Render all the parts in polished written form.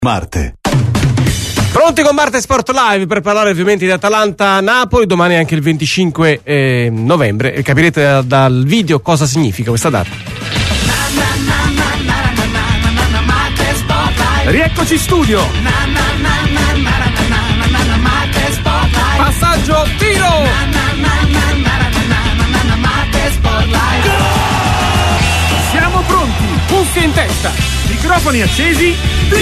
Marte. Pronti con Marte Sport Live per parlare ovviamente di Atalanta-Napoli. Domani è anche il 25 novembre e capirete dal video cosa significa questa data. Rieccoci in studio. Passaggio, tiro. Siamo pronti, cuffie in testa, microfoni accesi,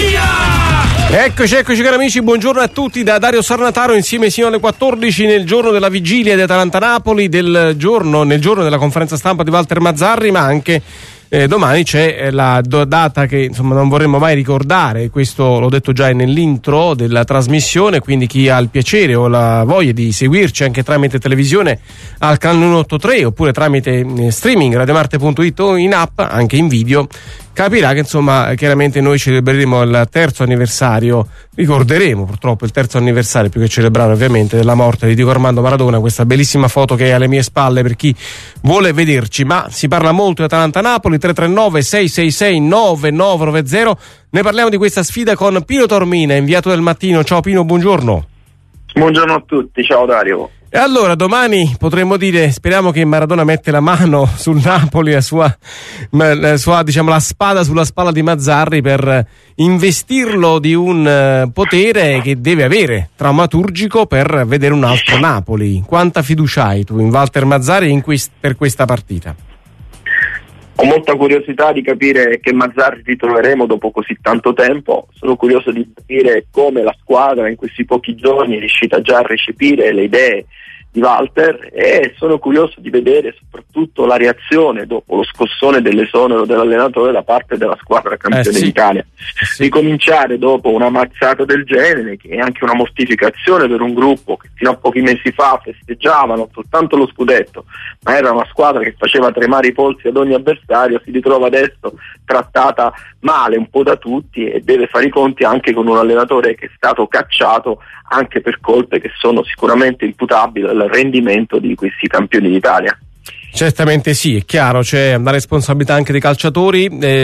via! Eccoci cari amici, buongiorno a tutti da Dario Sarnataro, insieme sino alle 14 nel giorno della vigilia di Atalanta-Napoli, nel giorno della conferenza stampa di Walter Mazzarri, ma anche domani c'è la data che insomma non vorremmo mai ricordare. Questo l'ho detto già nell'intro della trasmissione, quindi chi ha il piacere o la voglia di seguirci anche tramite televisione al canale 183 oppure tramite streaming radiomarte.it o in app, anche in video, capirà che insomma chiaramente noi celebreremo il terzo anniversario, ricorderemo purtroppo il terzo anniversario più che celebrare ovviamente della morte di Diego Armando Maradona. Questa bellissima foto che è alle mie spalle per chi vuole vederci, ma si parla molto di Atalanta-Napoli. 339 666 9990. Ne parliamo di questa sfida con Pino Tormina, inviato del Mattino. Ciao Pino, buongiorno. Buongiorno a tutti, ciao Dario. E allora domani potremmo dire, speriamo che Maradona mette la mano sul Napoli, la sua diciamo la spada sulla spalla di Mazzarri per investirlo di un potere che deve avere traumaturgico per vedere un altro Napoli. Quanta fiducia hai tu in Walter Mazzarri per questa partita? Ho molta curiosità di capire che Mazzarri ritroveremo dopo così tanto tempo. Sono curioso di capire come la squadra in questi pochi giorni è riuscita già a recepire le idee di Walter, e sono curioso di vedere soprattutto la reazione dopo lo scossone dell'esonero dell'allenatore da parte della squadra campione d'Italia. Ricominciare dopo una mazzata del genere, che è anche una mortificazione per un gruppo che fino a pochi mesi fa festeggiava non soltanto lo scudetto, ma era una squadra che faceva tremare i polsi ad ogni avversario, si ritrova adesso trattata male un po' da tutti e deve fare i conti anche con un allenatore che è stato cacciato anche per colpe che sono sicuramente imputabili al rendimento di questi campioni d'Italia. Certamente sì, è chiaro, c'è una responsabilità anche dei calciatori.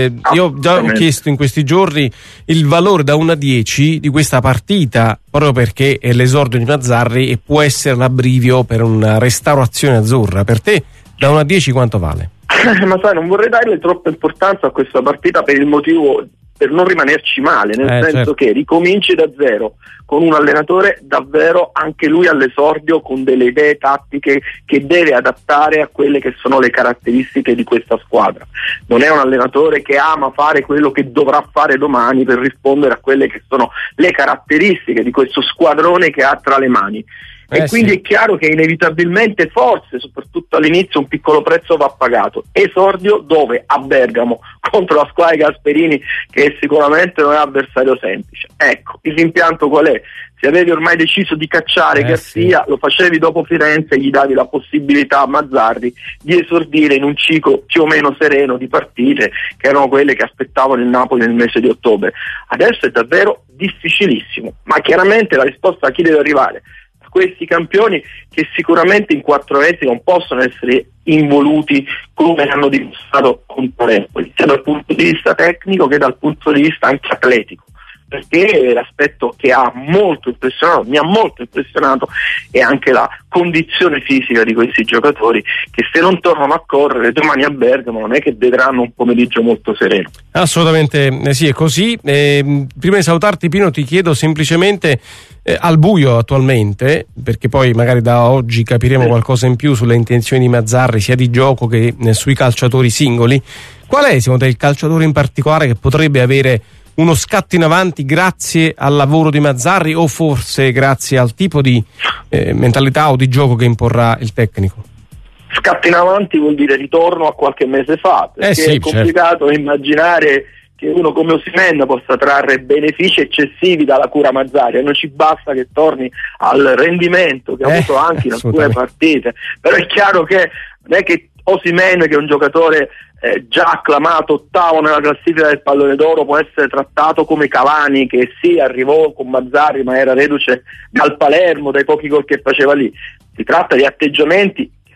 Io già ho chiesto in questi giorni il valore da 1 a 10 di questa partita, proprio perché è l'esordio di Mazzarri e può essere l'abbrivio per una restaurazione azzurra. Per te da 1 a 10 quanto vale? Ma sai, non vorrei darle troppa importanza a questa partita per il motivo, per non rimanerci male, nel senso certo, che ricominci da zero con un allenatore davvero anche lui all'esordio con delle idee tattiche che deve adattare a quelle che sono le caratteristiche di questa squadra. Non è un allenatore che ama fare quello che dovrà fare domani per rispondere a quelle che sono le caratteristiche di questo squadrone che ha tra le mani. E quindi sì, è chiaro che inevitabilmente, forse soprattutto all'inizio, un piccolo prezzo va pagato. Esordio dove? A Bergamo, contro la squadra di Gasperini, che sicuramente non è avversario semplice. Ecco, il rimpianto qual è? Se avevi ormai deciso di cacciare Garcia, lo facevi dopo Firenze e gli davi la possibilità a Mazzarri di esordire in un ciclo più o meno sereno di partite che erano quelle che aspettavano il Napoli nel mese di ottobre. Adesso è davvero difficilissimo, ma chiaramente la risposta a chi deve arrivare? Questi campioni che sicuramente in 4 mesi non possono essere involuti come hanno dimostrato contro Napoli, sia dal punto di vista tecnico che dal punto di vista anche atletico, perché l'aspetto che mi ha molto impressionato è anche la condizione fisica di questi giocatori, che se non tornano a correre domani a Bergamo non è che vedranno un pomeriggio molto sereno. Assolutamente sì, è così. Prima di salutarti Pino ti chiedo semplicemente, al buio attualmente, perché poi magari da oggi capiremo qualcosa in più sulle intenzioni di Mazzarri sia di gioco che sui calciatori singoli, qual è secondo te il calciatore in particolare che potrebbe avere uno scatto in avanti grazie al lavoro di Mazzarri, o forse grazie al tipo di mentalità o di gioco che imporrà il tecnico? Scatto in avanti vuol dire ritorno a qualche mese fa, perché è complicato immaginare che uno come Osimhen possa trarre benefici eccessivi dalla cura Mazzarri, e non ci basta che torni al rendimento che ha avuto anche in alcune partite. Però è chiaro che non è che Osimhen, che è un giocatore già acclamato ottavo nella classifica del Pallone d'Oro, può essere trattato come Cavani, che sì, arrivò con Mazzarri ma era reduce dal Palermo, dai pochi gol che faceva lì. Si tratta di atteggiamenti che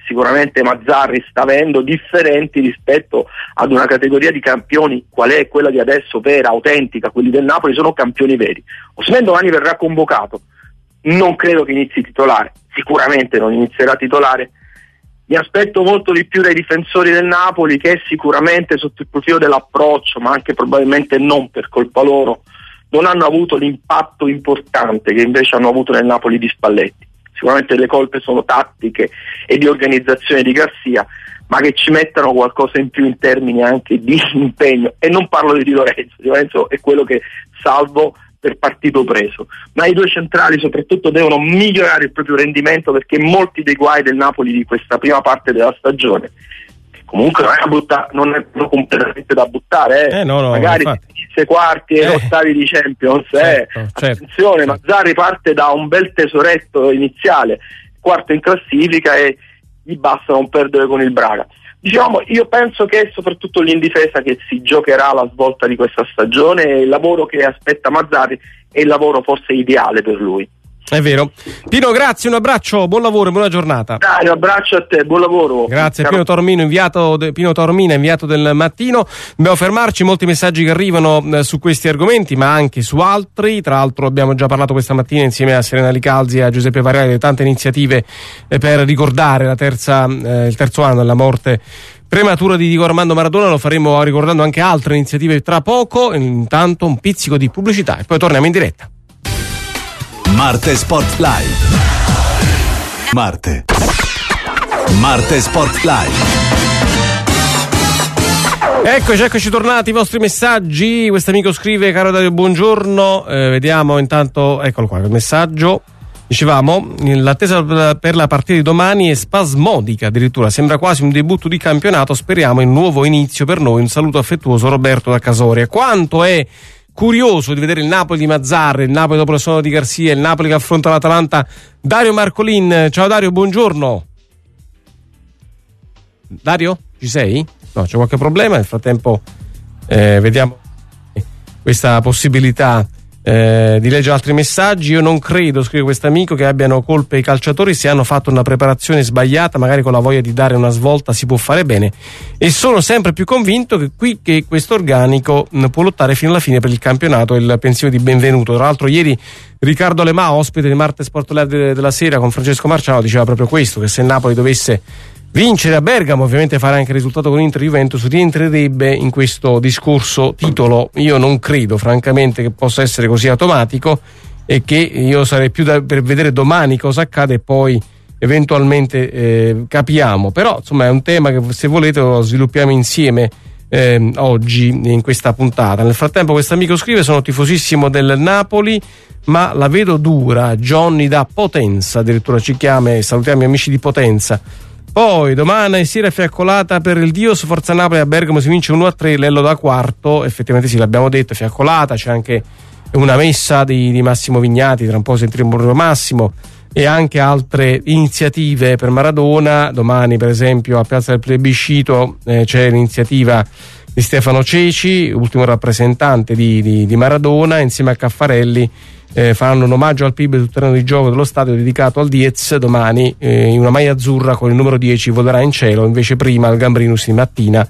sicuramente Mazzarri sta avendo, differenti rispetto ad una categoria di campioni qual è quella di adesso, vera, autentica. Quelli del Napoli sono campioni veri. Osimhen domani verrà convocato, non credo che inizi titolare, sicuramente non inizierà titolare. Mi aspetto molto di più dai difensori del Napoli, che sicuramente sotto il profilo dell'approccio, ma anche probabilmente non per colpa loro, non hanno avuto l'impatto importante che invece hanno avuto nel Napoli di Spalletti. Sicuramente le colpe sono tattiche e di organizzazione di Garzia, ma che ci mettano qualcosa in più in termini anche di impegno. E non parlo di Di Lorenzo è quello che salvo per partito preso, ma i due centrali soprattutto devono migliorare il proprio rendimento, perché molti dei guai del Napoli di questa prima parte della stagione, comunque non è completamente da buttare, magari se quarti e ottavi di Champions, certo. Attenzione, Mazzarri parte da un bel tesoretto iniziale, quarto in classifica, e gli basta non perdere con il Braga. Diciamo, io penso che è soprattutto lì in difesa che si giocherà la svolta di questa stagione, e il lavoro che aspetta Mazzarri è il lavoro forse ideale per lui. È vero. Pino, grazie, un abbraccio, buon lavoro e buona giornata. Dai, un abbraccio a te, buon lavoro. Grazie. Pino Taormina, inviato del Mattino. Dobbiamo fermarci, molti messaggi che arrivano su questi argomenti, ma anche su altri. Tra l'altro abbiamo già parlato questa mattina insieme a Serena Licalzi e a Giuseppe Varela di tante iniziative per ricordare il terzo anno della morte prematura di Diego Armando Maradona. Lo faremo ricordando anche altre iniziative tra poco. Intanto un pizzico di pubblicità e poi torniamo in diretta. Marte Sport Live. Marte Sport Live. Eccoci tornati, i vostri messaggi. Quest'amico scrive: caro Dario, buongiorno. Vediamo intanto, eccolo qua il messaggio. Dicevamo, l'attesa per la partita di domani è spasmodica, addirittura sembra quasi un debutto di campionato. Speriamo in un nuovo inizio per noi. Un saluto affettuoso, Roberto da Casoria. Quanto è curioso di vedere il Napoli di Mazzarri, il Napoli dopo la sono di Garzia, il Napoli che affronta l'Atalanta. Dario Marcolin, ciao Dario, buongiorno. Dario, ci sei? No, c'è qualche problema. Nel frattempo vediamo questa possibilità di leggere altri messaggi. Io non credo, scrive quest'amico, che abbiano colpe i calciatori. Se hanno fatto una preparazione sbagliata, magari con la voglia di dare una svolta si può fare bene, e sono sempre più convinto che questo organico può lottare fino alla fine per il campionato. Il pensiero di Benvenuto. Tra l'altro ieri Riccardo Lemà, ospite di Marte Sport Live della sera con Francesco Marciano, diceva proprio questo, che se il Napoli dovesse vincere a Bergamo, ovviamente fare anche il risultato con Inter Juventus, rientrerebbe in questo discorso titolo. Io non credo francamente che possa essere così automatico, e che io sarei più per vedere domani cosa accade e poi eventualmente capiamo. Però insomma è un tema che, se volete, lo sviluppiamo insieme oggi in questa puntata. Nel frattempo quest'amico scrive: sono tifosissimo del Napoli ma la vedo dura. Johnny da Potenza addirittura ci chiama, e salutiamo gli amici di Potenza. Poi domani sera fiaccolata per il Dios, Forza Napoli a Bergamo, si vince 1-3, Lello da quarto. Effettivamente sì, l'abbiamo detto, fiaccolata, c'è anche una messa di Massimo Vignati, tra un po' sentiremo Massimo, e anche altre iniziative per Maradona. Domani per esempio a Piazza del Plebiscito c'è l'iniziativa di Stefano Ceci, ultimo rappresentante di Maradona, insieme a Caffarelli. Faranno un omaggio al PIB sul terreno di gioco dello stadio dedicato al Diez. Domani in una maglia azzurra con il numero 10 volerà in cielo, invece prima al Gambrinus di mattina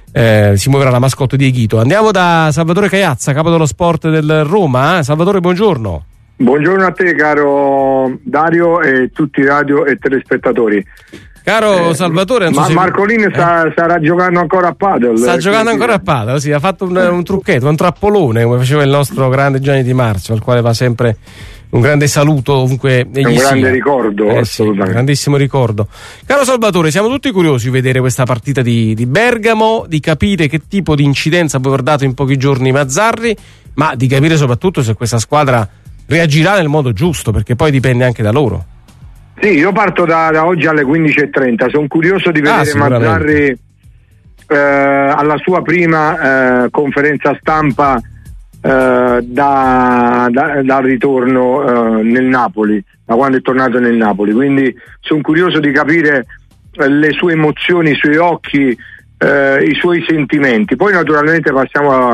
si muoverà la mascotte di Eghito. Andiamo da Salvatore Caiazza, capo dello sport del Roma. Salvatore, buongiorno. Buongiorno a te, caro Dario, e tutti i radio e telespettatori. Caro Salvatore, Marcolin starà giocando ancora a padel. Sta giocando ancora a padel, sì, ha fatto un trucchetto, un trappolone, come faceva il nostro grande Gianni Di Marzio, al quale va sempre un grande saluto ovunque egli sia. Un grande ricordo, assolutamente. Sì, un grandissimo ricordo. Caro Salvatore, siamo tutti curiosi di vedere questa partita di Bergamo, di capire che tipo di incidenza può aver dato in pochi giorni Mazzarri, ma di capire soprattutto se questa squadra reagirà nel modo giusto, perché poi dipende anche da loro. Sì, io parto da oggi alle 15:30. Sono curioso di vedere Mazzarri alla sua prima conferenza stampa dal ritorno nel Napoli, da quando è tornato nel Napoli. Quindi sono curioso di capire le sue emozioni, i suoi occhi, i suoi sentimenti. Poi naturalmente passiamo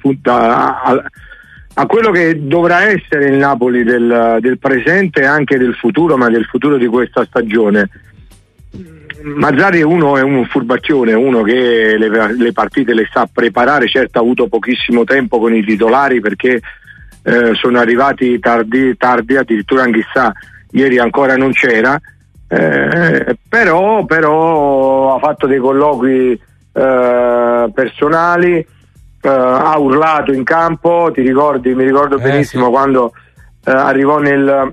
a quello che dovrà essere il Napoli del presente e anche del futuro, ma del futuro di questa stagione. Mazzarri è un furbacchione, uno che le partite le sa preparare. Certo, ha avuto pochissimo tempo con i titolari perché sono arrivati tardi, addirittura anche ieri ancora non c'era, però ha fatto dei colloqui personali, ha urlato in campo, mi ricordo benissimo quando arrivò nel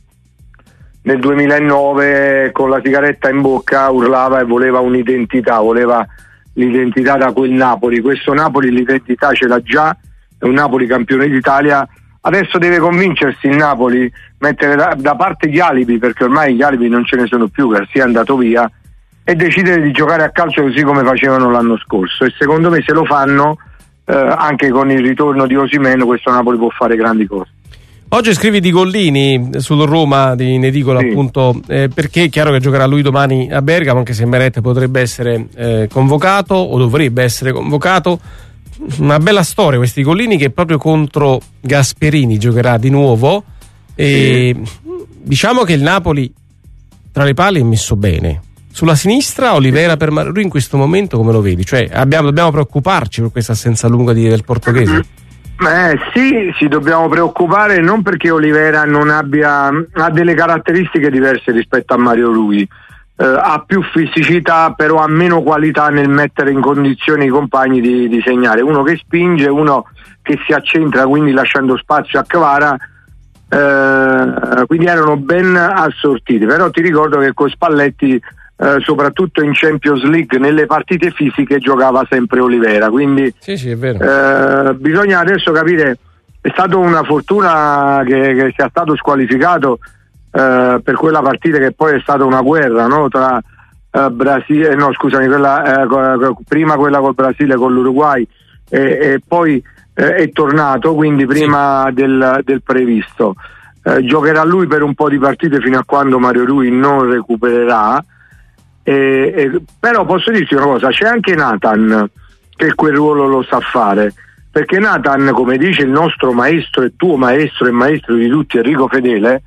2009 con la sigaretta in bocca, urlava e voleva un'identità, voleva l'identità da quel Napoli. Questo Napoli l'identità ce l'ha già, è un Napoli campione d'Italia. Adesso deve convincersi il Napoli, mettere da parte gli alibi, perché ormai gli alibi non ce ne sono più, Garcia è andato via, e decidere di giocare a calcio così come facevano l'anno scorso, e secondo me se lo fanno anche con il ritorno di Osimhen questo Napoli può fare grandi cose. Oggi scrivi di Gollini sul Roma di in edicola, sì. Appunto, perché è chiaro che giocherà lui domani a Bergamo, anche se Meret potrebbe essere convocato o dovrebbe essere convocato. Una bella storia questi Gollini, che proprio contro Gasperini giocherà di nuovo, e diciamo che il Napoli tra le pali è messo bene. Sulla sinistra Olivera per lui in questo momento come lo vedi? Cioè dobbiamo preoccuparci per questa assenza lunga del portoghese? Sì, dobbiamo preoccupare, non perché Olivera ha delle caratteristiche diverse rispetto a Mario Rui, ha più fisicità, però ha meno qualità nel mettere in condizioni i compagni di segnare. Uno che spinge, uno che si accentra, quindi lasciando spazio a Kvara, quindi erano ben assortiti. Però ti ricordo che con Spalletti, soprattutto in Champions League, nelle partite fisiche giocava sempre Olivera, quindi sì, è vero. Bisogna adesso capire, è stata una fortuna che sia stato squalificato per quella partita che poi è stata una guerra, no? Tra Brasile, no scusami, prima quella col Brasile, con l'Uruguay, e poi è tornato, quindi prima del previsto. Giocherà lui per un po' di partite fino a quando Mario Rui non recupererà. Però posso dirti una cosa, c'è anche Nathan che quel ruolo lo sa fare, perché Nathan, come dice il nostro maestro e tuo maestro e maestro di tutti Enrico Fedele,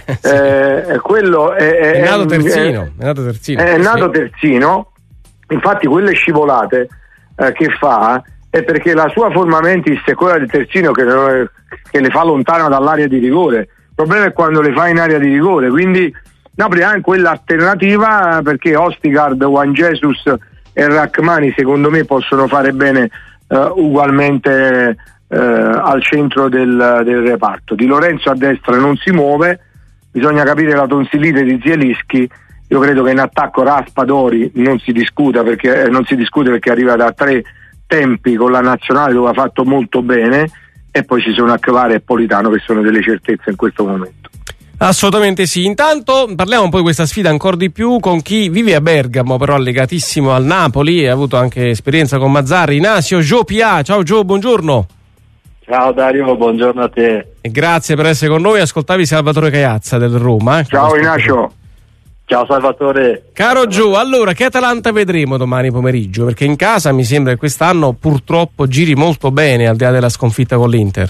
quello è nato terzino, è nato terzino. Infatti quelle scivolate che fa è perché la sua forma mentis è quella del terzino che le fa lontano dall'area di rigore. Il problema è quando le fa in area di rigore, quindi Napoli ha quell'alternativa, perché Ostigard, Juan Jesus e Rachmani secondo me possono fare bene ugualmente al centro del reparto. Di Lorenzo a destra non si muove, bisogna capire la tonsillite di Zielinski. Io credo che in attacco Raspadori non si discute perché arriva da 3 tempi con la nazionale dove ha fatto molto bene, e poi ci sono Kvara e Politano che sono delle certezze in questo momento. Assolutamente sì. Intanto parliamo un po' di questa sfida ancora di più con chi vive a Bergamo, però legatissimo al Napoli e ha avuto anche esperienza con Mazzarri. Inasio Gio Pia. Ciao Gio, buongiorno. Ciao Dario, buongiorno a te. E grazie per essere con noi. Ascoltavi Salvatore Caiazza del Roma. Ciao Inasio. Ciao Salvatore. Caro Gio, allora che Atalanta vedremo domani pomeriggio? Perché in casa mi sembra che quest'anno purtroppo giri molto bene, al di là della sconfitta con l'Inter.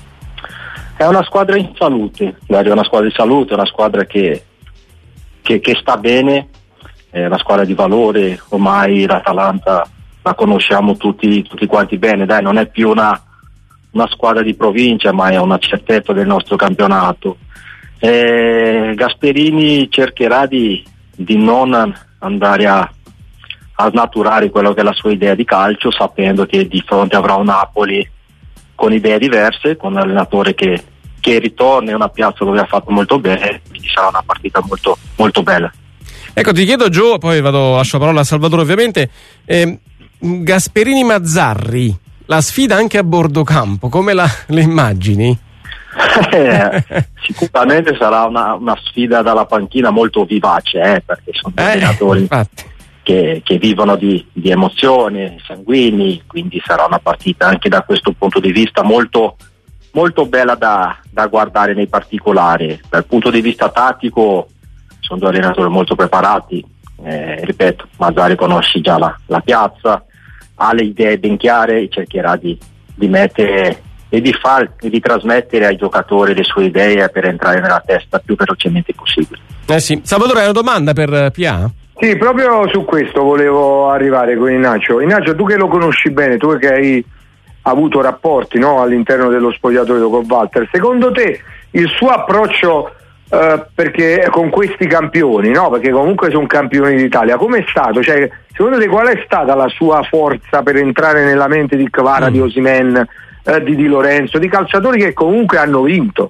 È una squadra in salute, Dario, è una squadra in salute, è una squadra che sta bene, è una squadra di valore. Ormai l'Atalanta la conosciamo tutti quanti bene, dai, non è più una squadra di provincia, ma è una certezza del nostro campionato. Gasperini cercherà di non andare a snaturare quello che è la sua idea di calcio, sapendo che di fronte avrà un Napoli con idee diverse, con un allenatore che ritorna in una piazza dove ha fatto molto bene, quindi sarà una partita molto, molto bella. Ecco, ti chiedo Gio, poi lascio la parola a Salvatore ovviamente, Gasperini-Mazzarri, la sfida anche a bordo campo, come le immagini? Sicuramente sarà una sfida dalla panchina molto vivace, perché sono allenatori che vivono di emozioni, sanguigni, quindi sarà una partita anche da questo punto di vista molto, molto bella da guardare nei particolari. Dal punto di vista tattico sono 2 allenatori molto preparati, ripeto, Mazzarri conosce già la piazza, ha le idee ben chiare e cercherà di mettere e di trasmettere ai giocatori le sue idee per entrare nella testa più velocemente possibile. Sì. Salvatore, hai una domanda per Pia? Sì, proprio su questo volevo arrivare con Ignacio. Ignacio, tu che lo conosci bene, tu che hai avuto rapporti, no, all'interno dello spogliatoio con Walter, secondo te il suo approccio perché con questi campioni, no? Perché comunque sono campioni d'Italia, com'è stato? Cioè, secondo te qual è stata la sua forza per entrare nella mente di Kvara, di Osimhen, di Di Lorenzo, di calciatori che comunque hanno vinto?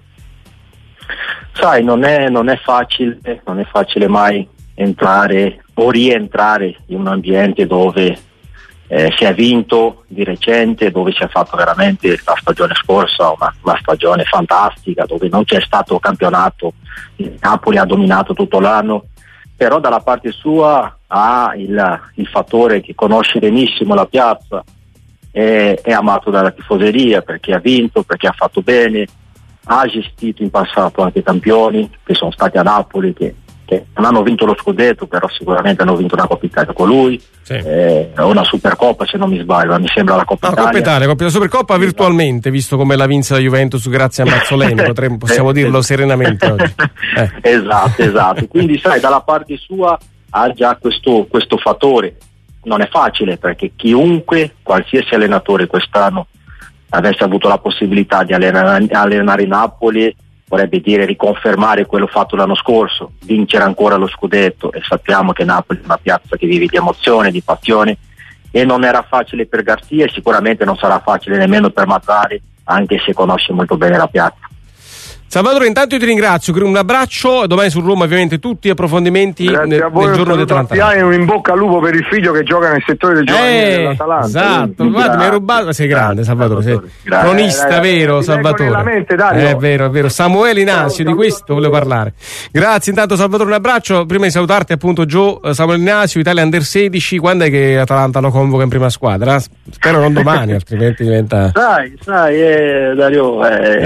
Sai, non è facile mai entrare o rientrare in un ambiente dove si è vinto di recente, dove si è fatto veramente la stagione scorsa una stagione fantastica, dove non c'è stato campionato, il Napoli ha dominato tutto l'anno, però dalla parte sua ha il fattore che conosce benissimo la piazza, è amato dalla tifoseria perché ha vinto, perché ha fatto bene, ha gestito in passato anche campioni che sono stati a Napoli, che non hanno vinto lo scudetto, però sicuramente hanno vinto una Coppa Italia con lui, sì. Una Supercoppa se non mi sbaglio, mi sembra la Coppa Italia. La Supercoppa virtualmente, visto come la vinse la Juventus grazie a Mazzoleni, possiamo dirlo serenamente oggi. Esatto, quindi sai, dalla parte sua ha già questo fattore. Non è facile perché qualsiasi allenatore quest'anno avesse avuto la possibilità di allenare Napoli vorrebbe dire riconfermare quello fatto l'anno scorso, vincere ancora lo scudetto, e sappiamo che Napoli è una piazza che vive di emozione, di passione, e non era facile per Garcia e sicuramente non sarà facile nemmeno per Mazzarri, anche se conosce molto bene la piazza. Salvatore, intanto io ti ringrazio, un abbraccio, domani su Roma ovviamente tutti gli approfondimenti nel giorno dell'Atalanta. E un in bocca al lupo per il figlio che gioca nel settore del giovanile dell'Atalanta. Esatto, guarda, mi hai rubato, sei grande Salvatore, sei cronista, vero Salvatore? Mente, è vero, Samuele Inasio, di questo volevo parlare. Grazie intanto Salvatore, un abbraccio, prima di salutarti appunto Samuele Inasio, Italia Under 16, quando è che Atalanta lo convoca in prima squadra? Spero non domani, altrimenti diventa... Sai, Dario...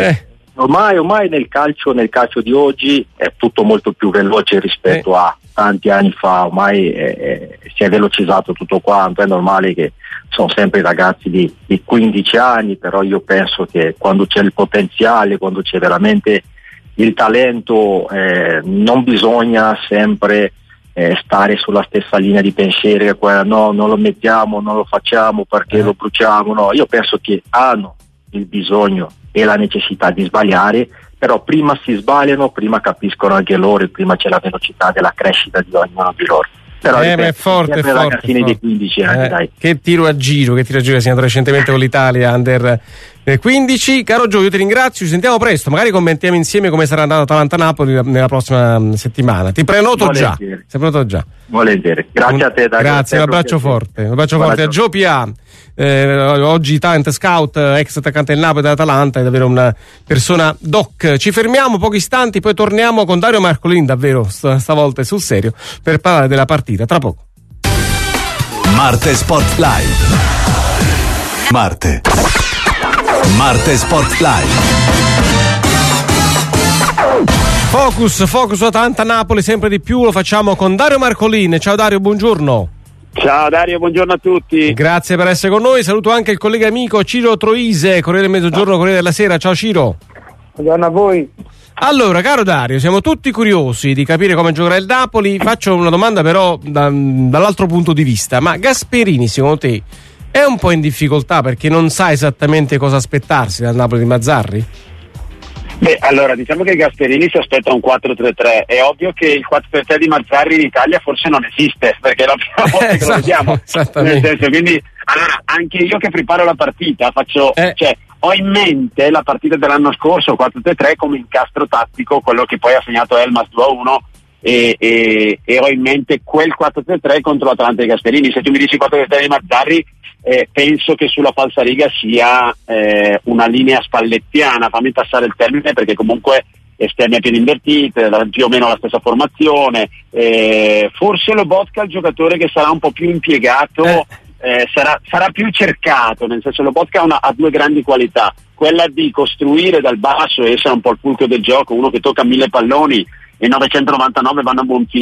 Ormai nel calcio di oggi è tutto molto più veloce rispetto a tanti anni fa, ormai si è velocizzato tutto quanto, è normale che sono sempre ragazzi di 15 anni, però io penso che quando c'è il potenziale, quando c'è veramente il talento, non bisogna sempre stare sulla stessa linea di pensiero, no, non lo mettiamo, non lo facciamo perché lo bruciamo, no, io penso che hanno il bisogno e la necessità di sbagliare, però prima si sbagliano, prima capiscono anche loro e prima c'è la velocità della crescita di ognuno di loro. Però è forte. Dei 15 anni, dai. Che tiro a giro che ha segnato recentemente con l'Italia Under 15. Caro Gio, io ti ringrazio, ci sentiamo presto, magari commentiamo insieme come sarà andato Atalanta-Napoli nella prossima settimana. Ti prenoto già. Volentieri. Grazie a te, Dario. Grazie, un abbraccio forte a Gio Pia, oggi talent scout, ex attaccante del Napoli e dell'Atalanta, è davvero una persona doc. Ci fermiamo pochi istanti, poi torniamo con Dario Marcolin, davvero stavolta sul serio, per parlare della partita tra poco. Marte Sport Live. Marte Sport Live. Focus Atalanta Napoli sempre di più, lo facciamo con Dario Marcolin. Ciao Dario, buongiorno. Ciao Dario, buongiorno a tutti. Grazie per essere con noi, saluto anche il collega amico Ciro Troise, Corriere del Mezzogiorno, Corriere della Sera. Ciao Ciro. Buongiorno a voi. Allora, caro Dario, siamo tutti curiosi di capire come giocherà il Napoli. Faccio una domanda però dall'altro punto di vista, ma Gasperini secondo te è un po' in difficoltà perché non sa esattamente cosa aspettarsi dal Napoli di Mazzarri? Beh, allora diciamo che Gasperini si aspetta un 4-3-3. È ovvio che il 4-3-3 di Mazzarri in Italia forse non esiste, perché è la prima volta che lo vediamo. Nel senso, quindi allora anche io che preparo la partita ho in mente la partita dell'anno scorso 4-3-3 come incastro tattico, quello che poi ha segnato Elmas 2-1, e ho in mente quel 4-3-3 contro l'Atalanta di Gasperini. Se tu mi dici 4-3-3 di Mazzarri, penso che sulla falsariga sia una linea spallettiana, fammi passare il termine perché comunque esterni a piedi invertite, più o meno la stessa formazione, forse Lobotka è il giocatore che sarà un po' più impiegato, sarà più cercato, nel senso Lobotka ha due grandi qualità, quella di costruire dal basso e essere un po' il fulcro del gioco, uno che tocca 1000 palloni e 999 vanno a buon fine,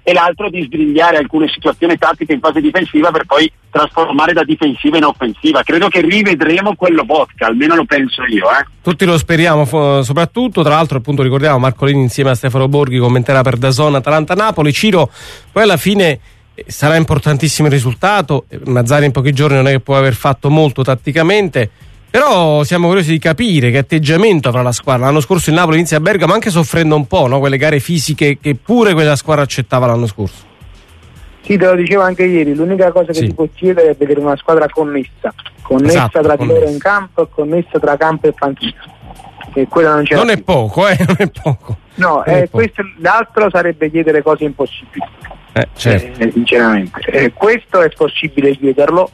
e l'altro di sbrigliare alcune situazioni tattiche in fase difensiva per poi trasformare da difensiva in offensiva. Credo che rivedremo quello Botka, almeno lo penso io. Tutti lo speriamo, soprattutto. Tra l'altro, appunto, ricordiamo Marcolini insieme a Stefano Borghi commenterà per DAZN Atalanta-Napoli. Ciro, poi alla fine sarà importantissimo il risultato. Mazzarri in pochi giorni non è che può aver fatto molto tatticamente, però siamo curiosi di capire che atteggiamento avrà la squadra. L'anno scorso il Napoli inizia a Bergamo anche soffrendo un po', no? Quelle gare fisiche che pure quella squadra accettava l'anno scorso. Sì, te lo dicevo anche ieri, l'unica cosa che ti può chiedere è vedere una squadra connessa esatto, tra di loro in campo e connessa tra campo e panchina. Che quella non c'è. Non è poco, non è poco. No, questo, l'altro sarebbe chiedere cose impossibili. Certo. Sinceramente. Questo è possibile chiederlo.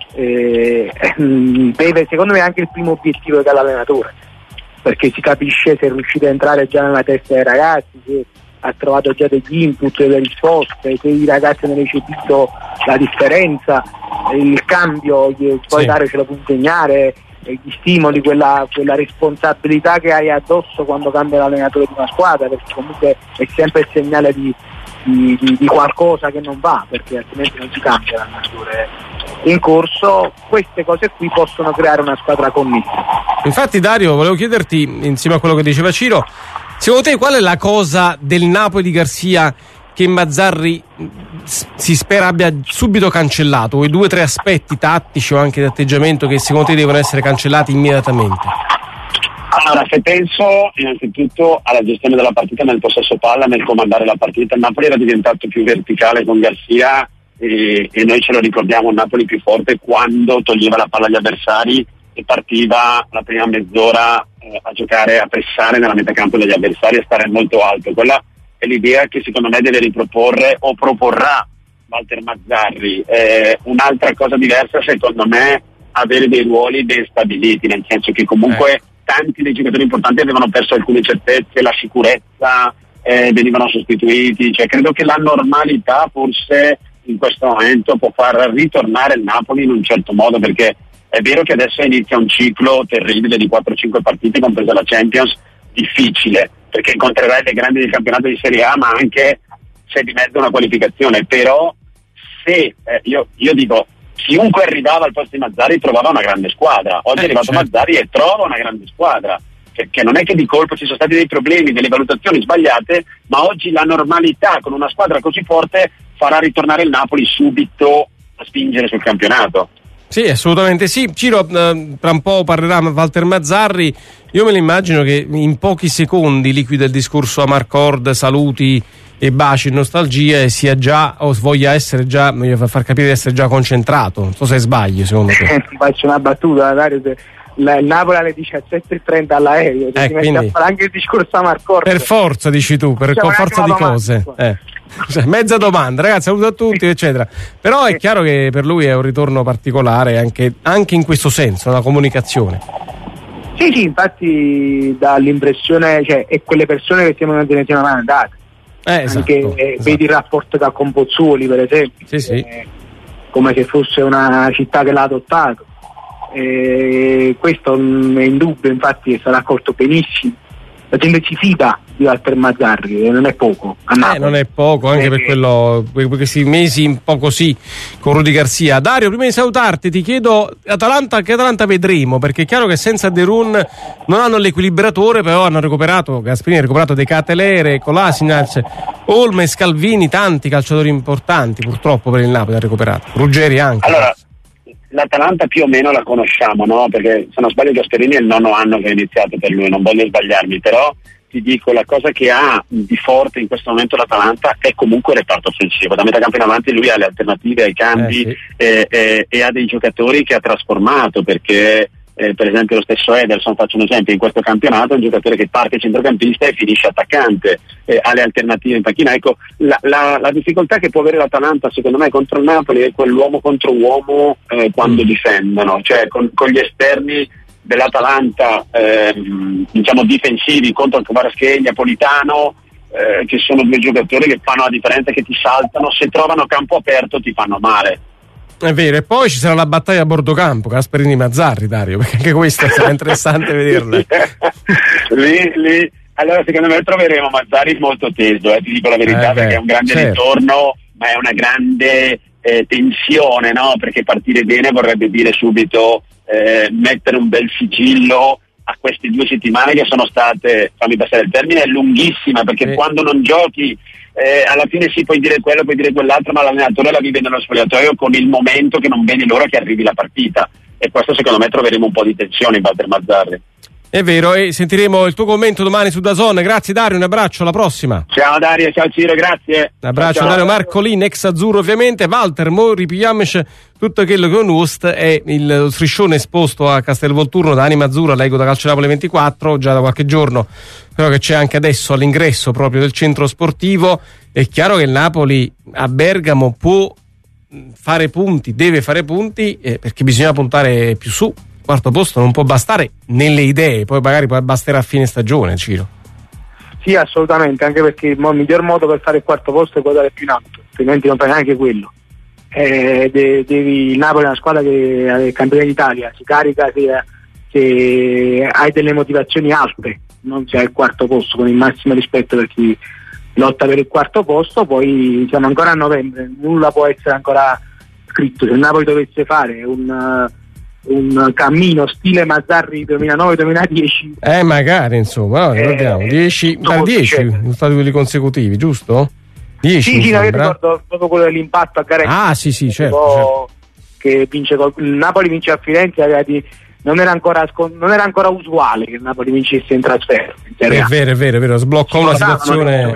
Deve, secondo me, anche il primo obiettivo dall'allenatore, perché si capisce se è riuscito a entrare già nella testa dei ragazzi, se ha trovato già degli input, delle risposte, se i ragazzi hanno recepito la differenza, il cambio, poi Dario ce lo può insegnare, gli stimoli, quella responsabilità che hai addosso quando cambia l'allenatore di una squadra, perché comunque è sempre il segnale di qualcosa che non va, perché altrimenti non si cambia l'allenatore in corso. Queste cose qui possono creare una squadra connessa. Infatti, Dario, volevo chiederti, insieme a quello che diceva Ciro, secondo te qual è la cosa del Napoli di Garcia che Mazzarri si spera abbia subito cancellato, quei 2 o 3 aspetti tattici o anche di atteggiamento che secondo te devono essere cancellati immediatamente? Allora, se penso innanzitutto alla gestione della partita nel possesso palla, nel comandare la partita, il Napoli era diventato più verticale con Garcia e noi ce lo ricordiamo, il Napoli più forte quando toglieva la palla agli avversari e partiva la prima mezz'ora a giocare, a pressare nella metà campo degli avversari, a stare molto alto. Quella è l'idea che secondo me deve riproporre o proporrà Walter Mazzarri. Un'altra cosa diversa secondo me avere dei ruoli ben stabiliti, nel senso che comunque tanti dei giocatori importanti avevano perso alcune certezze, la sicurezza, venivano sostituiti, cioè credo che la normalità forse in questo momento può far ritornare il Napoli in un certo modo, perché è vero che adesso inizia un ciclo terribile di 4-5 partite, compresa la Champions, difficile, perché incontrerai le grandi del campionato di Serie A, ma anche c'è di mezzo una qualificazione. Però se io dico, chiunque arrivava al posto di Mazzarri trovava una grande squadra. Oggi è arrivato Mazzarri e trova una grande squadra, che non è che di colpo ci sono stati dei problemi, delle valutazioni sbagliate, ma oggi la normalità con una squadra così forte farà ritornare il Napoli subito a spingere sul campionato. Sì, assolutamente sì. Ciro, tra un po' parlerà Walter Mazzarri. Io me lo immagino che in pochi secondi liquida il discorso a Marcord, saluti e baci, nostalgia, e sia già, o voglia essere già, voglio far capire di essere già concentrato. Non so se sbaglio, secondo te. Faccio una battuta, Dario. Il Napoli alle 17:30 all'aereo, si mette a fare anche il discorso a Marcord. Per forza, dici tu, per forza di cose. Cioè, mezza domanda, ragazzi, saluto a tutti, eccetera. Però è chiaro che per lui è un ritorno particolare anche in questo senso, una comunicazione. Sì, infatti dà l'impressione, cioè, è quelle persone che sembrano che ne siano mai andate. Esatto. Vedi il rapporto con Pozzuoli, per esempio, sì. Come se fosse una città che l'ha adottato. Questo è indubbio, infatti sarà accolto benissimo. La gente si fida di Walter Mazzarri, non è poco. Non è poco, anche per quello, per questi mesi un po' così con Rudy Garcia. Dario, prima di salutarti ti chiedo che Atalanta vedremo, perché è chiaro che senza De Roon non hanno l'equilibratore, però hanno recuperato, Gasperini ha recuperato De Catelere, Kolasinac, Olme, Scalvini, tanti calciatori importanti purtroppo per il Napoli ha recuperato, Ruggeri anche. Allora, l'Atalanta più o meno la conosciamo, no? Perché se non sbaglio Gasperini è il 9° anno che è iniziato per lui, non voglio sbagliarmi, però ti dico, la cosa che ha di forte in questo momento l'Atalanta è comunque il reparto offensivo. Da metà campo in avanti lui ha le alternative ai cambi, e ha dei giocatori che ha trasformato, perché per esempio lo stesso Ederson, faccio un esempio, in questo campionato è un giocatore che parte centrocampista e finisce attaccante, ha le alternative in panchina. Ecco, la difficoltà che può avere l'Atalanta secondo me contro il Napoli è quell'uomo contro uomo quando difendono, cioè con gli esterni dell'Atalanta diciamo difensivi contro Kvaratskhelia, Politano, che sono 2 giocatori che fanno la differenza, che ti saltano, se trovano campo aperto ti fanno male. È vero, e poi ci sarà la battaglia a bordo campo, Gasperini Mazzarri, Dario, perché anche questa sarà interessante vederla. lì Allora secondo me troveremo Mazzarri molto teso, ti dico la verità, perché è un grande ritorno, ma è una grande tensione, no? Perché partire bene vorrebbe dire subito mettere un bel sigillo a queste 2 settimane che sono state, fammi passare il termine, lunghissima, perché quando non giochi alla fine sì, puoi dire quello, puoi dire quell'altro, ma l'allenatore la vive nello spogliatoio con il momento che non vedi l'ora che arrivi la partita, e questo secondo me troveremo un po' di tensione in Walter Mazzarri. È vero, e sentiremo il tuo commento domani su DAZN. Grazie Dario, un abbraccio, alla prossima. Ciao Dario, ciao Ciro, grazie. Un abbraccio ciao. Dario Marcolin, ex azzurro ovviamente. Walter, mo ripigliamoci tutto quello che conosco, è il striscione esposto a Castelvolturno da Anima Azzurra, leggo da Calcio Napoli 24, già da qualche giorno, però che c'è anche adesso all'ingresso proprio del centro sportivo. È chiaro che il Napoli a Bergamo può fare punti, deve fare punti, perché bisogna puntare più su. Quarto posto non può bastare nelle idee, poi magari basterà a fine stagione, Ciro. Sì, assolutamente, anche perché il miglior modo per fare il quarto posto è guardare più in alto, altrimenti non fai neanche quello. Il Napoli è una squadra che è campione d'Italia, si carica se hai delle motivazioni alte, non se hai il quarto posto, con il massimo rispetto per chi lotta per il quarto posto. Poi siamo ancora a novembre, nulla può essere ancora scritto. Se il Napoli dovesse fare un cammino stile Mazzarri 2009-2010, magari, insomma, no, ricordiamo 10 sono stati quelli consecutivi, giusto? 10 sì, io ricordo proprio quello dell'impatto a gara. Sì, certo. Che vince il Napoli vince a Firenze, non era ancora usuale che il Napoli vincesse in trasferta. È vero, sbloccò una situazione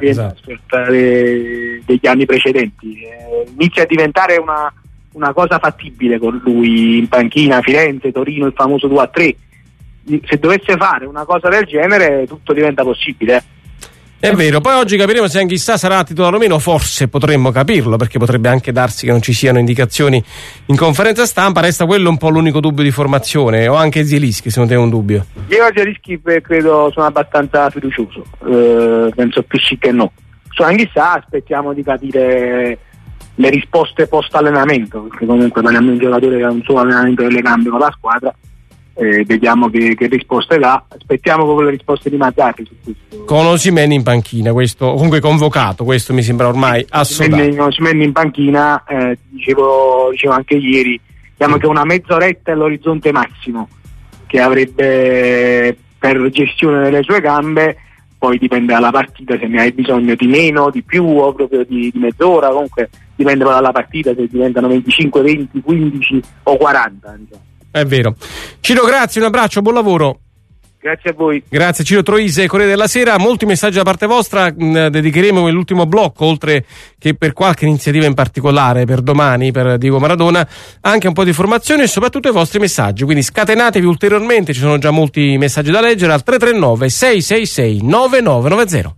degli anni precedenti. Inizia a diventare una cosa fattibile con lui in panchina, Firenze, Torino, il famoso 2-3. Se dovesse fare una cosa del genere tutto diventa possibile. È vero, poi oggi capiremo se anche Issa sarà titolare o meno, forse potremmo capirlo, perché potrebbe anche darsi che non ci siano indicazioni in conferenza stampa. Resta quello un po' l'unico dubbio di formazione, o anche Zielinski, secondo te è un dubbio? Io Zielinski credo sono abbastanza fiducioso, penso più sì che no. Su Anghissà aspettiamo di capire le risposte post allenamento, perché comunque parliamo di un giocatore che ha un suo allenamento delle gambe con la squadra, vediamo che risposte dà. Aspettiamo proprio le risposte di Mazzarri su questo. Con Osimhen in panchina, questo comunque convocato, questo mi sembra ormai assoluto. Osimhen in panchina, dicevo anche ieri, diciamo che una mezz'oretta è l'orizzonte massimo che avrebbe per gestione delle sue gambe. Poi dipende dalla partita, se ne hai bisogno di meno, di più, o proprio di mezz'ora. Comunque dipende dalla partita, se diventano 25, 20, 15 o 40, diciamo. È vero. Ciro, grazie, un abbraccio, buon lavoro. Grazie a voi. Grazie Ciro Troise, Corriere della Sera. Molti messaggi da parte vostra, dedicheremo l'ultimo blocco, oltre che per qualche iniziativa in particolare per domani, per Diego Maradona, anche un po' di informazioni e soprattutto i vostri messaggi, quindi scatenatevi ulteriormente, ci sono già molti messaggi da leggere al 339 666 9990.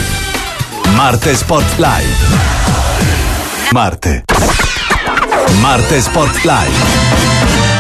Marte Sport Live. Marte Sport Live.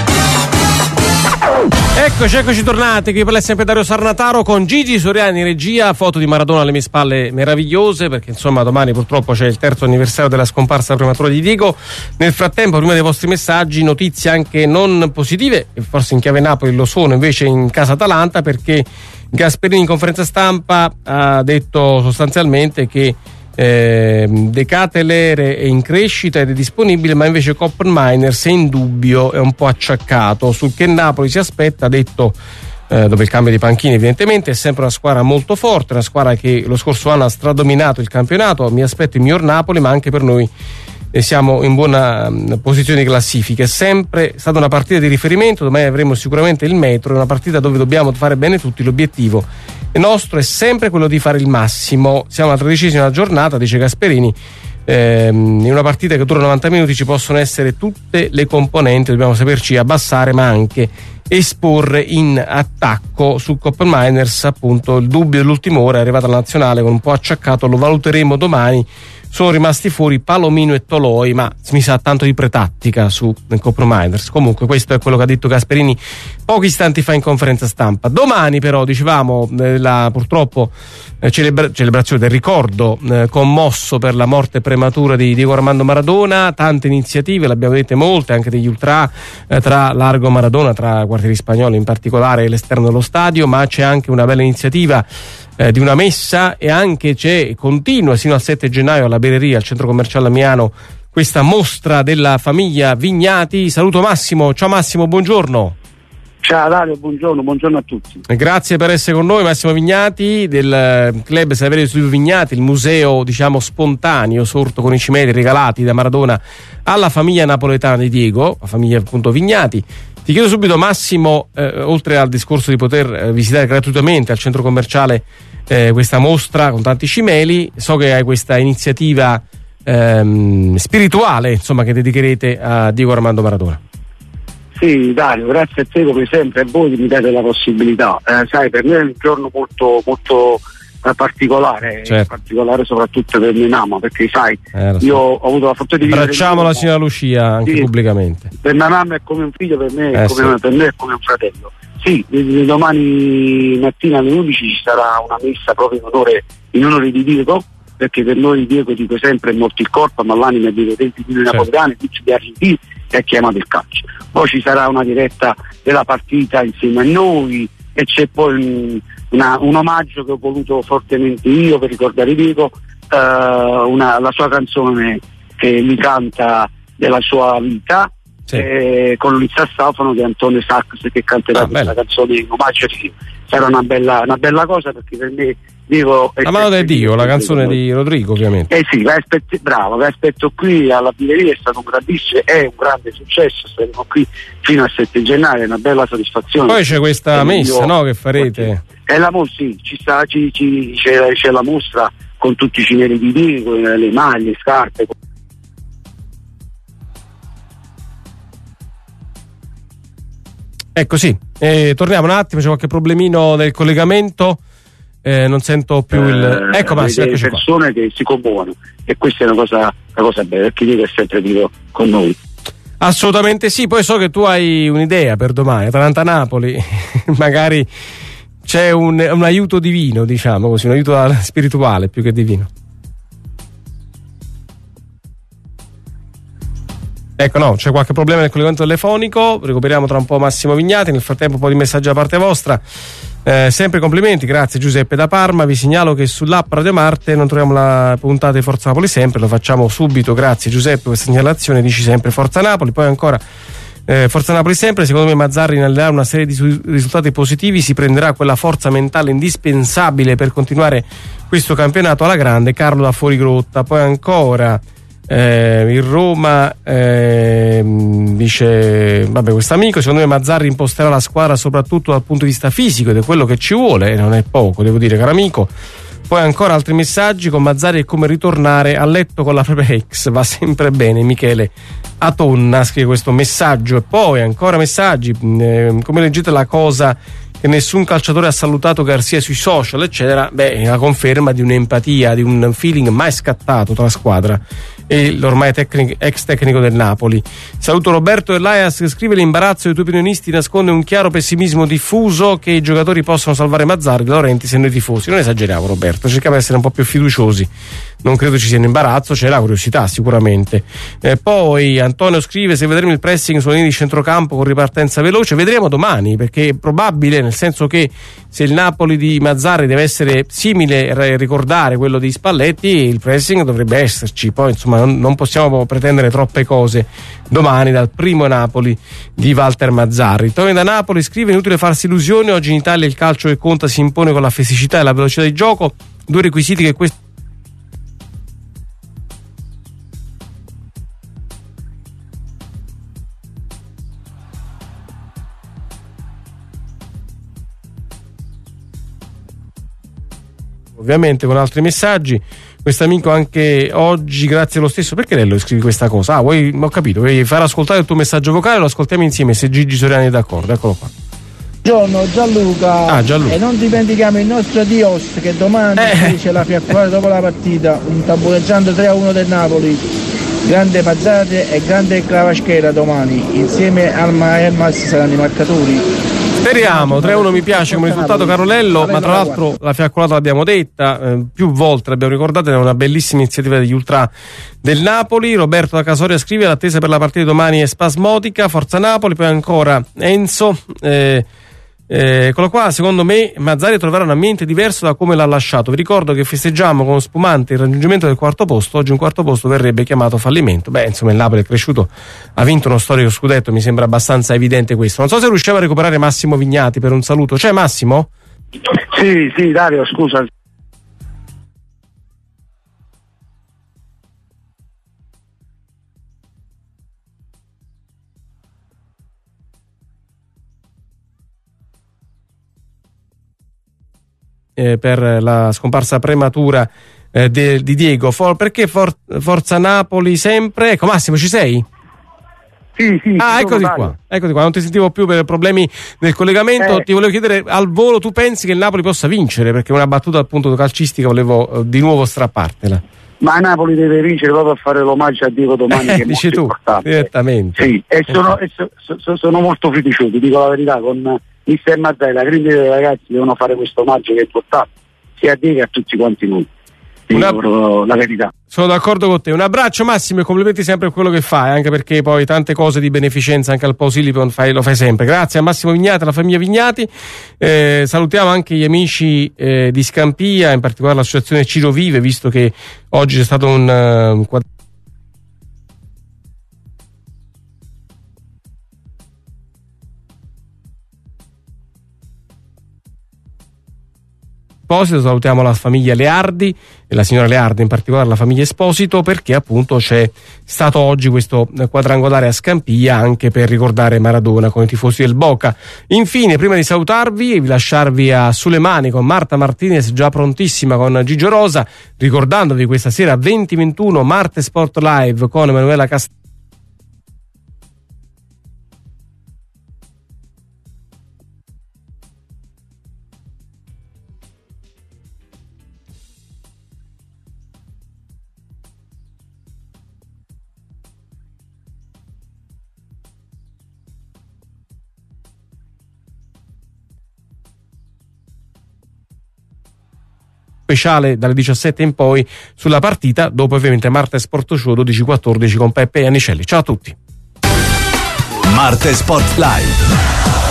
Eccoci tornati, qui per sempre Dario Sarnataro con Gigi Soriani regia, foto di Maradona alle mie spalle meravigliose, perché insomma domani purtroppo c'è il 3° anniversario della scomparsa prematura di Diego. Nel frattempo, prima dei vostri messaggi, notizie anche non positive, e forse in chiave Napoli lo sono invece in casa Atalanta, perché Gasperini in conferenza stampa ha detto sostanzialmente che De Ketelaere è in crescita ed è disponibile, ma invece Koopmeiners è in dubbio, è un po' acciaccato. Sul che Napoli si aspetta, ha detto, dopo il cambio di panchine evidentemente, è sempre una squadra molto forte, una squadra che lo scorso anno ha stradominato il campionato. Mi aspetto il miglior Napoli, ma anche per noi siamo in buona posizione di classifica. È sempre stata una partita di riferimento, domani avremo sicuramente il metro, è una partita dove dobbiamo fare bene tutti. L'obiettivo nostro è sempre quello di fare il massimo. Siamo alla 13ª giornata, dice Gasperini, in una partita che dura 90 minuti ci possono essere tutte le componenti, dobbiamo saperci abbassare ma anche esporre in attacco. Su Koopmeiners appunto il dubbio dell'ultima ora, è arrivata la nazionale con un po' acciaccato, lo valuteremo domani. Sono rimasti fuori Palomino e Toloi, ma mi sa tanto di pretattica su Koopmeiners. Comunque questo è quello che ha detto Gasperini pochi istanti fa in conferenza stampa. Domani però, dicevamo, purtroppo celebrazione del ricordo commosso per la morte prematura di Diego Armando Maradona. Tante iniziative, le abbiamo dette molte, anche degli ultra, tra Largo Maradona, tra quartieri spagnoli in particolare, e l'esterno dello stadio, ma c'è anche una bella iniziativa di una messa, e anche continua sino al 7 gennaio alla Bereria, al centro commerciale Amiano, questa mostra della famiglia Vignati. Saluto Massimo. Ciao Massimo, buongiorno. Ciao Dario, buongiorno a tutti. Grazie per essere con noi. Massimo Vignati del Club Saverio Studio Vignati, il museo spontaneo sorto con i cimeli regalati da Maradona alla famiglia napoletana di Diego, la famiglia appunto Vignati. Ti chiedo subito Massimo, oltre al discorso di poter visitare gratuitamente al centro commerciale questa mostra con tanti cimeli, so che hai questa iniziativa spirituale, insomma, che dedicherete a Diego Armando Maradona. Sì Dario, grazie a te come sempre, e voi mi date la possibilità. Sai, per me è un giorno molto particolare, certo. Particolare soprattutto per Menama, perché sai, io ho avuto la fortuna di abbracciamo la signora Lucia anche pubblicamente. Per mia mamma è come un figlio, per me per me è come un fratello. Sì, domani mattina alle 11 ci sarà una messa proprio in onore di Diego, perché per noi Diego, dico sempre, è morto il corpo, ma l'anima è di 20 milioni napoletani, tutti gli argentini, è chiamato il calcio. Poi ci sarà una diretta della partita insieme a noi, e c'è poi un omaggio che ho voluto fortemente io per ricordare Diego, la sua canzone che mi canta della sua vita, con il sassofono di Antonio Sax, che canterà questa canzone in omaggio a Dio. Sarà una bella cosa, perché per me Diego La mano del Dio, la canzone di Rodrigo, ovviamente. Sì, l'aspetto qui alla Bireria, è stato è un grande successo, saremo qui fino al 7 gennaio, è una bella soddisfazione. Poi c'è questa messa, no, che farete? C'è la mostra con tutti i cimeli di Diego, le maglie, scarpe. Ecco, sì, torniamo un attimo, c'è qualche problemino nel collegamento. Non sento più il. Ecco Massimo, le persone che si commuovono, e questa è una cosa bella, perché Diego è sempre vivo con noi. Assolutamente sì. Poi so che tu hai un'idea per domani, Atalanta-Napoli. Magari c'è un aiuto divino, diciamo così, un aiuto spirituale più che divino. Ecco, no, c'è qualche problema nel collegamento telefonico. Recuperiamo tra un po' Massimo Vignati. Nel frattempo un po' di messaggi da parte vostra. Sempre complimenti, grazie Giuseppe da Parma. Vi segnalo che sull'app Radio Marte non troviamo la puntata di Forza Napoli sempre, lo facciamo subito, grazie Giuseppe, questa segnalazione, dici sempre Forza Napoli. Poi ancora Forza Napoli sempre, secondo me Mazzarri nell'allenare una serie di risultati positivi si prenderà quella forza mentale indispensabile per continuare questo campionato alla grande. Carlo da Fuorigrotta. Poi ancora il Roma dice questo amico, secondo me Mazzarri imposterà la squadra soprattutto dal punto di vista fisico, ed è quello che ci vuole, e non è poco, devo dire, caro amico. Poi ancora altri messaggi, con Mazzarri è come ritornare a letto con la propria ex, va sempre bene. Michele Atonna scrive questo messaggio. E poi ancora messaggi, come leggete la cosa che nessun calciatore ha salutato Garcia sui social, eccetera, la conferma di un'empatia, di un feeling mai scattato tra la squadra e l'ormai ex tecnico del Napoli. Saluto Roberto Elias che scrive: l'imbarazzo dei tuoi opinionisti nasconde un chiaro pessimismo diffuso che i giocatori possono salvare Mazzarri, De Laurentiis e noi tifosi. Non esageriamo Roberto, cerchiamo di essere un po' più fiduciosi, non credo ci sia un imbarazzo, c'è la curiosità sicuramente. Poi Antonio scrive: se vedremo il pressing sulla linea di centrocampo con ripartenza veloce, vedremo domani, perché è probabile, nel senso che se il Napoli di Mazzarri deve essere simile, ricordare quello di Spalletti, il pressing dovrebbe esserci. Poi insomma non possiamo pretendere troppe cose domani dal primo Napoli di Walter Mazzarri. Tony da Napoli scrive: inutile farsi illusioni, oggi in Italia il calcio che conta si impone con la fisicità e la velocità di gioco, due requisiti che questo ovviamente con altri messaggi. Questo amico anche oggi, grazie lo stesso. Perché lei lo scrivi questa cosa? Ho capito, vuoi far ascoltare il tuo messaggio vocale, lo ascoltiamo insieme se Gigi Soriani è d'accordo. Eccolo qua. Buongiorno Gianluca. Gianluca. E non dimentichiamo il nostro Dios che domani dice la fiaccolata dopo la partita, un tambureggiando 3-1 del Napoli. Grande Mazzarri e grande Cravaschera domani, insieme al Elmas saranno i marcatori. Speriamo. 3-1 mi piace come risultato, Carolello, ma tra l'altro la fiaccolata l'abbiamo detta, più volte l'abbiamo ricordata, è una bellissima iniziativa degli ultra del Napoli. Roberto da Casoria scrive: l'attesa per la partita di domani è spasmodica, forza Napoli. Poi ancora Enzo, eccolo qua, secondo me Mazzarri troverà un ambiente diverso da come l'ha lasciato. Vi ricordo che festeggiamo con spumante il raggiungimento del quarto posto, oggi un quarto posto verrebbe chiamato fallimento. Insomma, il Napoli è cresciuto, ha vinto uno storico scudetto, mi sembra abbastanza evidente questo. Non so se riusciamo a recuperare Massimo Vignati per un saluto. C'è Massimo? Sì, Dario, scusa. Per la scomparsa prematura di Diego. Perché Forza Napoli sempre? Ecco, Massimo, ci sei? Sì. Eccoti qua, non ti sentivo più per problemi del collegamento. Ti volevo chiedere al volo, tu pensi che il Napoli possa vincere? Perché una battuta appunto calcistica volevo di nuovo strappartela. Ma Napoli deve vincere proprio a fare l'omaggio a Diego domani, che è dici molto tu, importante. direttamente. Sì, e sono molto fiducioso, ti dico la verità, con mister Mazzarri, la crisi dei ragazzi devono fare questo omaggio che è importante, sia a Diego che a tutti quanti noi. La verità. Sono d'accordo con te. Un abbraccio Massimo e complimenti sempre per quello che fai, anche perché poi tante cose di beneficenza anche al Posillipo lo fai sempre. Grazie a Massimo Vignati, alla famiglia Vignati. Salutiamo anche gli amici di Scampia, in particolare l'associazione Ciro Vive, visto che oggi c'è stato un salutiamo la famiglia Leardi e la signora Leardi, in particolare la famiglia Esposito, perché appunto c'è stato oggi questo quadrangolare a Scampia anche per ricordare Maradona con i tifosi del Boca. Infine, prima di salutarvi e vi lasciarvi sulle mani con Marta Martinez già prontissima con Gigio Rosa, ricordandovi questa sera 20:21 Marte Sport Live con Emanuela Castelli. Speciale dalle 17 in poi sulla partita, dopo ovviamente Marte Sport Show 12:14 con Peppe e Anicelli. Ciao a tutti. Marte Sport Live.